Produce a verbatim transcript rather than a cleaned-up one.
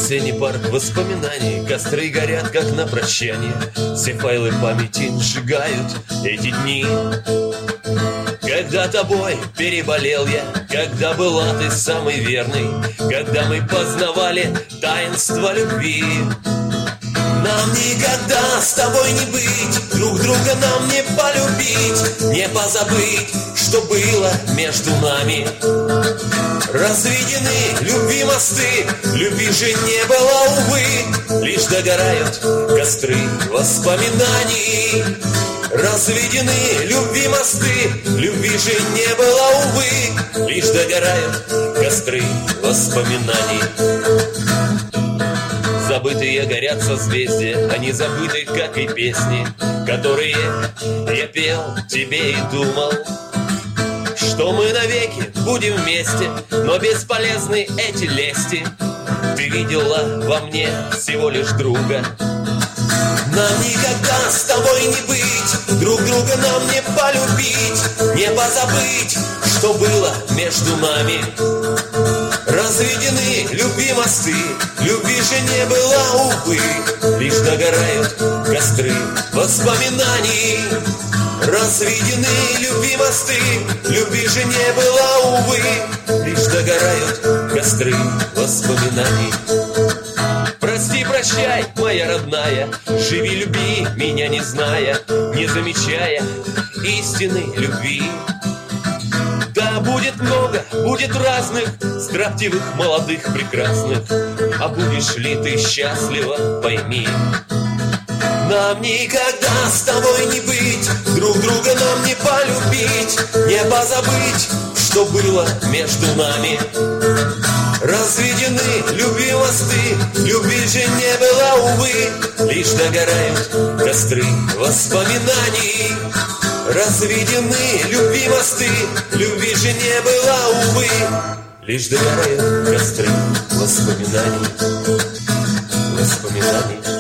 Осенний парк воспоминаний, костры горят, как на прощание. Все файлы памяти сжигают эти дни. Когда тобой переболел я, когда была ты самой верной, когда мы познавали таинство любви. Нам никогда с тобой не быть, друг друга нам не полюбить, не позабыть, что было между нами. Разведены любви мосты, любви же не было, увы, лишь догорают костры воспоминаний. Разведены любви мосты, любви же не было, увы, лишь догорают костры воспоминаний. Забытые горят созвездия, они забыты, как и песни, которые я пел тебе и думал, что мы навеки будем вместе, но бесполезны эти лести. Ты видела во мне всего лишь друга. Нам никогда с тобой не быть, друг друга нам не полюбить, не позабыть, что было между нами. Разведены любви мосты, любви же не было, увы, лишь догорают костры воспоминаний. Разведены любви мосты, любви же не было, увы, лишь догорают костры воспоминаний. Прости, прощай, моя родная, живи, люби, меня не зная, не замечая истинной любви. Да, будет много, будет разных, строптивых, молодых, прекрасных, а будешь ли ты счастлива, пойми. Нам никогда с тобой не быть, друг друга нам не полюбить, не позабыть, что было между нами. Разведены любви мосты, любви же не было, увы, лишь догорают костры воспоминаний. Разведены любви мосты, любви же не было, увы, лишь догорают костры воспоминаний. Воспоминаний.